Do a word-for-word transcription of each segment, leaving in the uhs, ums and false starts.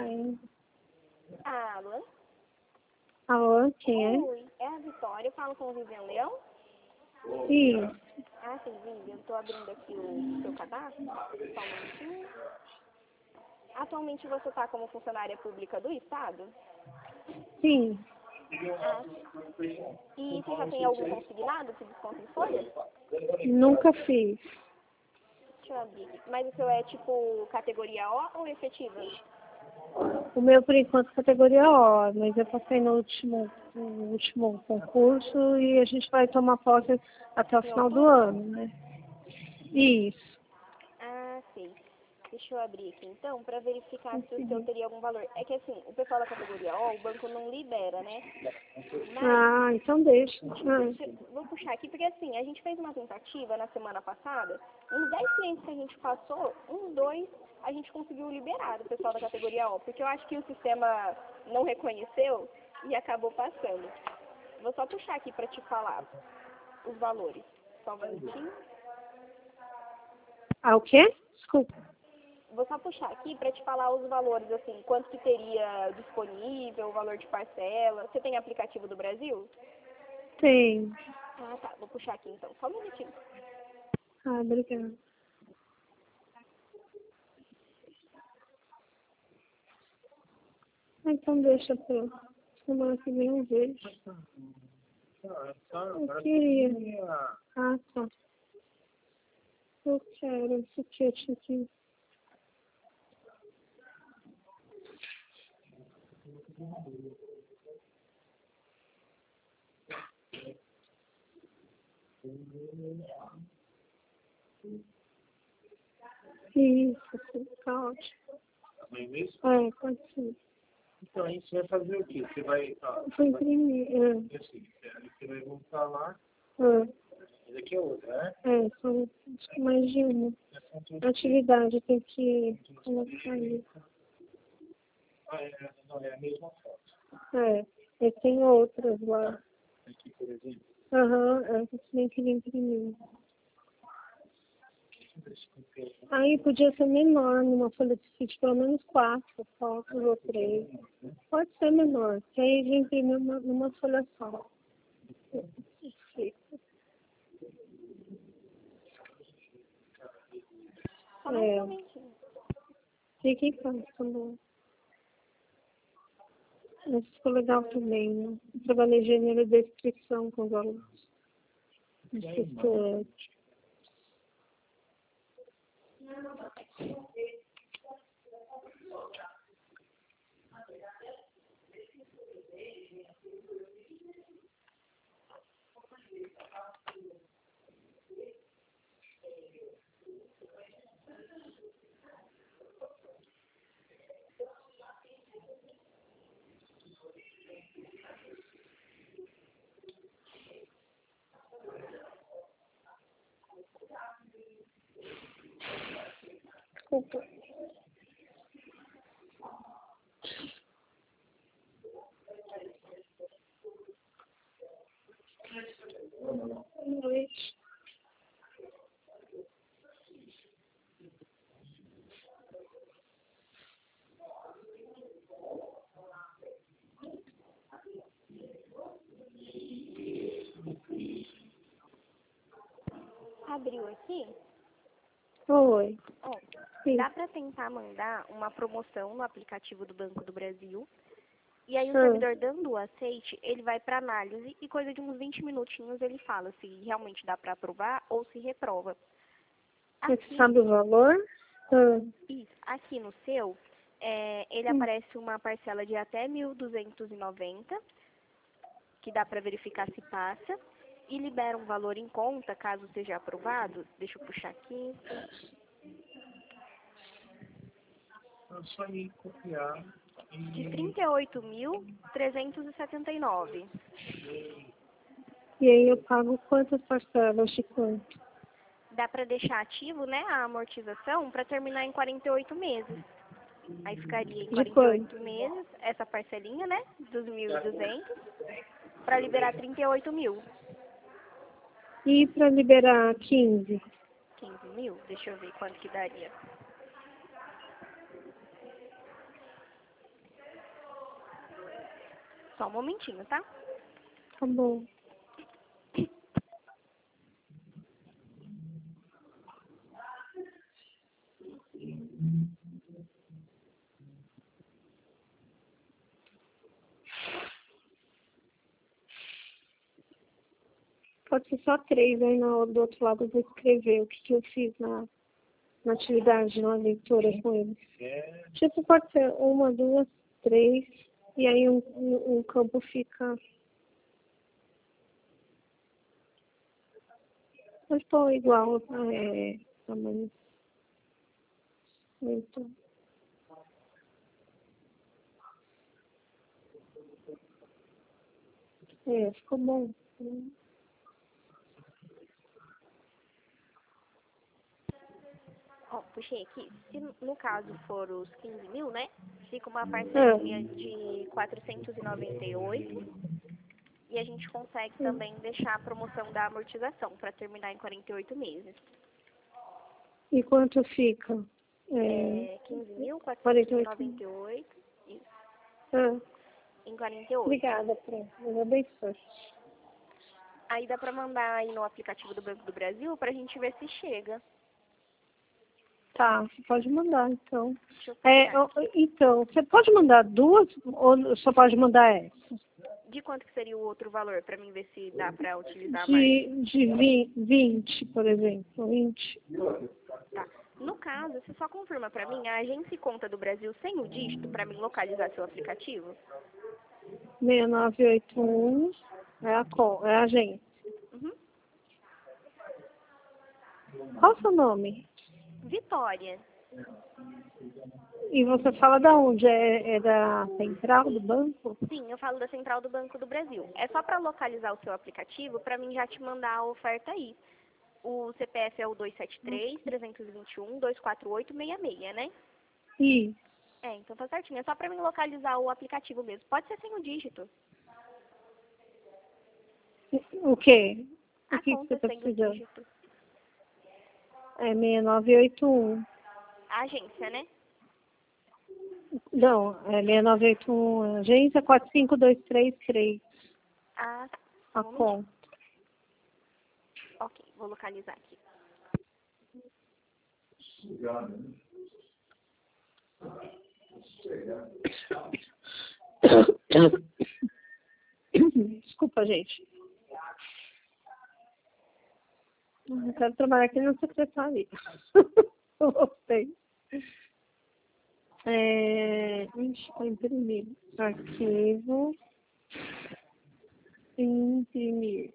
ainda. Alô? Alô, quem é? Oi, é a Vitória, eu falo com o Vivian Leão? Isso. Ah, sim, Vivian, eu tô abrindo aqui o seu cadastro, só um minutinho. Atualmente você está como funcionária pública do Estado? Sim. Ah, sim. E você já tem algum consignado que desconta em folha? Nunca fiz. Deixa eu abrir aqui. Mas o seu é tipo categoria O ou efetiva? O meu, por enquanto, categoria O, mas eu passei no último, no último concurso e a gente vai tomar posse até o Em final do outubro? ano, né? Isso. Ah, sei. Deixa eu abrir aqui então para verificar se o seu teria algum valor. É que assim, o pessoal da categoria O, o banco não libera, né? Mas Ah, então deixa. Ah, deixa, eu- vou puxar aqui porque assim, a gente fez uma tentativa na semana passada, uns dez clientes que a gente passou, uns dois a gente conseguiu liberar o pessoal da categoria O, porque eu acho que o sistema não reconheceu e acabou passando. Vou só puxar aqui para te falar os valores. Só um minutinho. ah o quê? Desculpa. Vou só puxar aqui para te falar os valores, assim, quanto que teria disponível, o valor de parcela. Você tem aplicativo do Brasil? Tem. Ah, tá. Vou puxar aqui então. Só um minutinho. Ah, obrigada. Ah, então deixa pra semana que vem eu vejo. Eu queria. Ah, tá. Eu quero esse kit aqui. Isso, sim, tá ótimo. Não é mesmo? É, pode ser. Então, aí você vai fazer o quê? Você vai. Ah, Eu vou imprimir. É, é assim, aí você vai voltar lá. é, Esse aqui é outra, né? é, são acho que mais de uma. São todos Atividade tem que colocar aí. Ah, é, não, é a mesma foto. É, e tem outras lá. Aqui, por exemplo. Aham, é, você tem que imprimir. Aí podia ser menor, numa folha de sítio, pelo menos quatro fotos ou três. Pode ser menor, que aí a gente imprime uma, numa folha só. Só mais um É, momentinho. fica em casa também. Mas ficou legal também, né? Eu trabalhei gênero de descrição com os alunos. Isso é desculpa. Boa noite. Abriu aqui? Oi. Ó, Sim. dá para tentar mandar uma promoção no aplicativo do Banco do Brasil. E aí o Ah, servidor dando o aceite, ele vai para análise e coisa de uns vinte minutinhos ele fala se realmente dá para aprovar ou se reprova. você Aqui, sabe o valor? Ah, isso, aqui no seu, é, ele hum. aparece uma parcela de até mil duzentos e noventa, que dá para verificar se passa, e libera um valor em conta, caso seja aprovado. Deixa eu puxar aqui. É só ir copiar. De trinta e oito mil trezentos e setenta e nove. E aí eu pago quantas parcelas de quanto? Dá para deixar ativo, né, a amortização para terminar em quarenta e oito meses. Aí ficaria em De quarenta e quanto? oito meses, essa parcelinha, né, dos mil e duzentos, para liberar trinta e oito mil. E para liberar quinze? quinze mil? Deixa eu ver quanto que daria. Só um momentinho, tá? Tá bom. Pode ser só três, aí no, do outro lado eu vou escrever o que, que eu fiz na, na atividade, na leitura com eles. Tipo, pode ser uma, duas, três, e aí um, um, um campo fica... Mas tô igual, é, tamanho. Então, é, ficou bom. Ó, puxei aqui. Se no caso for os quinze mil, né? Fica uma parcelinha É. de quatrocentos e noventa e oito. E a gente consegue também deixar a promoção da amortização para terminar em quarenta e oito meses. E quanto fica? É, É quinze mil quarenta quatrocentos e e oito. noventa e oito. Isso. Ah, Em quarenta e oito. obrigada, Fran. Deus abençoe. Aí dá para mandar aí no aplicativo do Banco do Brasil para a gente ver se chega. Tá, você pode mandar, então. Deixa eu É, pegar ó, aqui. então, você pode mandar duas ou só pode mandar essa? De quanto que seria o outro valor para mim ver se dá para utilizar mais? De, de vi- vinte, por exemplo. vinte. Tá. No caso, você só confirma para mim a agência e conta do Brasil sem o dígito para mim localizar seu aplicativo? seis nove oito um é a, co- é a agência. Uhum. Qual o seu nome? Vitória. E você fala da onde? É, é da central do banco? Sim, eu falo da Central do Banco do Brasil. É só para localizar o seu aplicativo para mim já te mandar a oferta aí. O C P F é o dois sete três, três dois um, dois quatro oito seis seis, né? Isso. É, então tá certinho. É só para mim localizar o aplicativo mesmo. Pode ser sem o dígito. O quê? O A que, que você conta está sem o precisando? dígito. É seis nove oito um. A agência, né? Não, é seis nove oito um, agência quatro cinco dois três três. Ah, tá. A Um momentinho. conta. Ok, vou localizar aqui. Desculpa, gente. Eu quero trabalhar aqui na secretaria. Eu gostei. É, ixi, vou imprimir. Arquivo. Imprimir.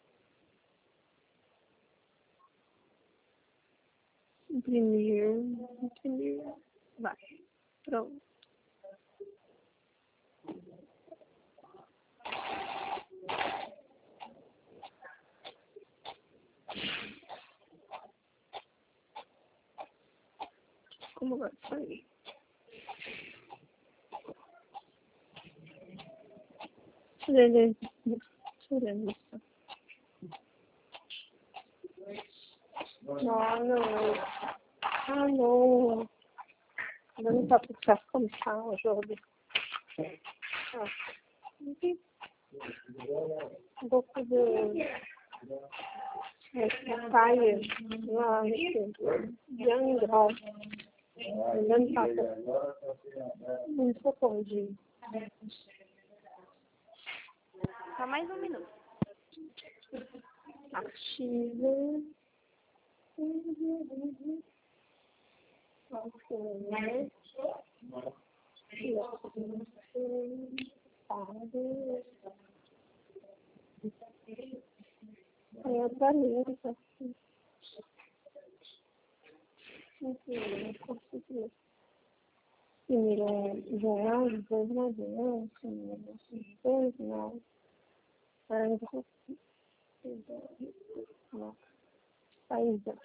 Imprimir. Imprimir. Vai. Pronto. Como vai sair? Beleza. Beleza. Ah, não. Ah, não. Eu não posso ficar como fala, Jorge. Ah, enfim. Vou fazer essa saia lá de Angra. Não passa. Não sou pode. Só mais um minuto. Arquivo. Ok. Aí eu trabalho, assim. Enfim, não consegui. Primeiro jornal, depois mais jornal, depois não. Aí eu consegui. Não. Aí já.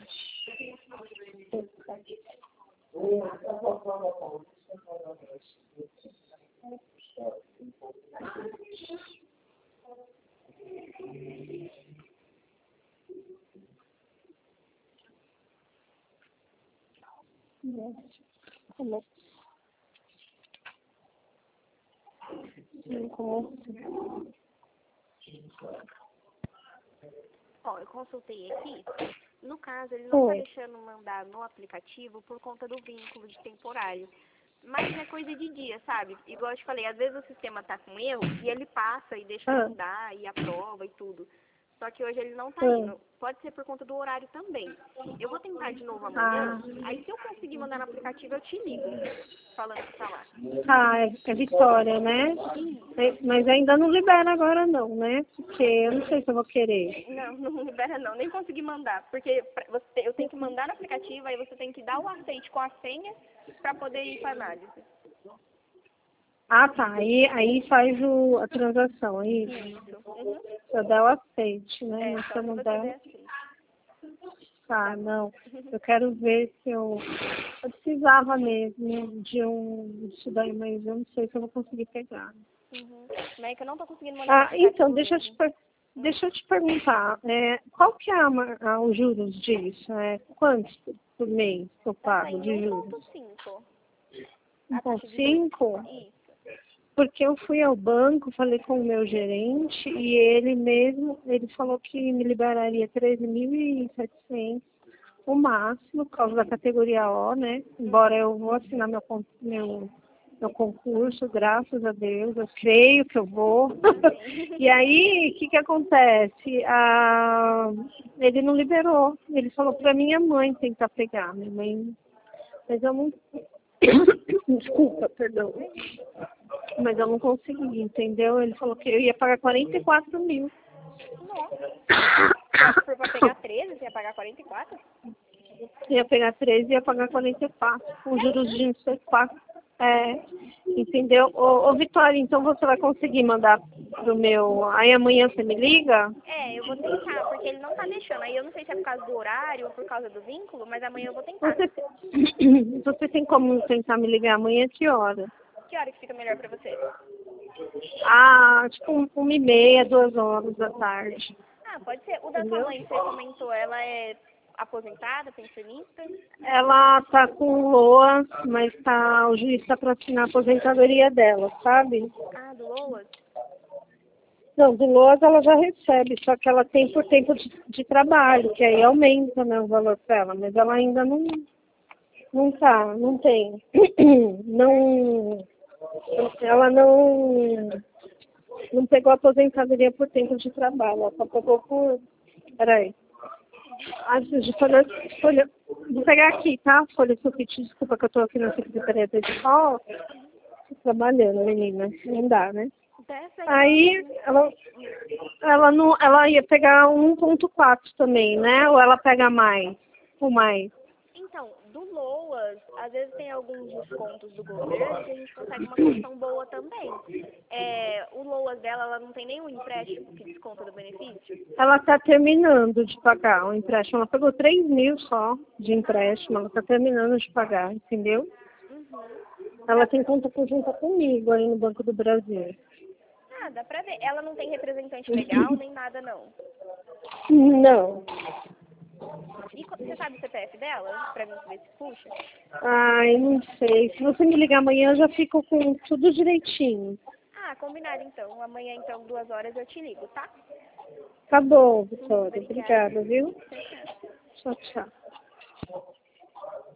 Como com você. Ó, eu consultei aqui. No caso, ele não Oi. está deixando mandar no aplicativo por conta do vínculo de temporário. Mas é coisa de dia, sabe? Igual eu te falei, às vezes o sistema tá com erro e ele passa e deixa Ah. mandar e aprova e tudo. Só que hoje ele não tá Ah. indo. Pode ser por conta do horário também. Eu vou tentar de novo amanhã. Ah. Aí se eu conseguir mandar no aplicativo, eu te ligo. Falando que tá lá. Ah, é, é Vitória, né? É, mas ainda não libera agora não, né? Porque eu não sei se eu vou querer. Não, não libera não. Nem consegui mandar. Porque pra você, eu tenho que mandar no aplicativo, aí você tem que dar o aceite com a senha pra poder ir pra análise. Ah, tá. Aí, aí faz o, a transação, aí. Isso. Uhum. Só dá o aceite, né? É, Mas só se eu se não você der... der aceite. Tá, não. Eu quero ver se eu... Eu precisava mesmo de um... Isso daí, mas eu não sei se eu vou conseguir pegar. Uhum. Mas é que eu não tô conseguindo mandar no Ah, aplicativo então, deixa eu te, mesmo. per- deixa eu te perguntar. É, qual que é a, ma- a- os juros disso? É, quantos por mês que eu Tá pago saindo de um juros? ponto cinco. um A ponto taxa de cinco? juros. Isso. Porque eu fui ao banco, falei com o meu gerente e ele mesmo, ele falou que me liberaria treze mil e setecentos o máximo, por causa da categoria O, né? Embora eu vou assinar meu, con- meu, meu concurso, graças a Deus, eu creio que eu vou. E aí, o que que acontece? Ah, ele não liberou. Ele falou para minha mãe tentar pegar. Minha mãe... Mas eu não... Desculpa, perdão. Mas eu não consegui, entendeu? Ele falou que eu ia pagar quarenta e quatro mil. Nossa. Se for pra pegar treze, você ia pagar quarenta e quatro? Ia pegar treze e ia pagar quarenta e quatro. Com juros de vinte e quatro. É, entendeu? Ô, ô, Vitória, então você vai conseguir mandar pro meu... Aí amanhã você me liga? É, eu vou tentar, porque ele não tá deixando. Aí eu não sei se é por causa do horário ou por causa do vínculo, mas amanhã eu vou tentar. Você, você tem como tentar me ligar amanhã? Que hora? Que hora que fica melhor pra você? Ah, tipo um- uma e meia, duas horas da tarde. Ah, pode ser. O da sua Entendeu? mãe, você comentou, ela é aposentada, pensionista? Ela tá com LOAS, mas tá, o juiz está para assinar a aposentadoria dela, sabe? Ah, do Loas? Não, do LOAS ela já recebe, só que ela tem por tempo de, de trabalho, que aí aumenta, né, o valor para ela, mas ela ainda não, não tá, não tem. Não, ela não, não pegou a aposentadoria por tempo de trabalho, ela só pegou por... Peraí. Ah, deixa eu folha, folha, vou pegar aqui, tá? Folha de sulfite, desculpa que eu tô aqui na Secretaria de Escola. Tô trabalhando, menina, não dá, né? Dessa Aí, ela, ela, não, ela ia pegar um ponto quatro também, né? Ou ela pega mais? Ou mais? Então, do Loas, às vezes tem alguns descontos do governo que a gente consegue uma condição boa também. É, o Loas dela, ela não tem nenhum empréstimo que desconta do benefício? Ela tá terminando de pagar o empréstimo. Ela pegou três mil só de empréstimo. Ela tá terminando de pagar, entendeu? Uhum. Ela tem conta conjunta comigo aí no Banco do Brasil. Ah, dá pra ver. Ela não tem representante legal nem nada, não. Não. E co- você sabe o C P F dela? Pra mim ver se puxa? Ai, não sei. Se você me ligar amanhã, eu já fico com tudo direitinho. Ah, combinado então. Amanhã, então, duas horas eu te ligo, tá? Tá bom, Vitória. Obrigada. Obrigada, viu? Tchau, tchau. Tchau, tchau.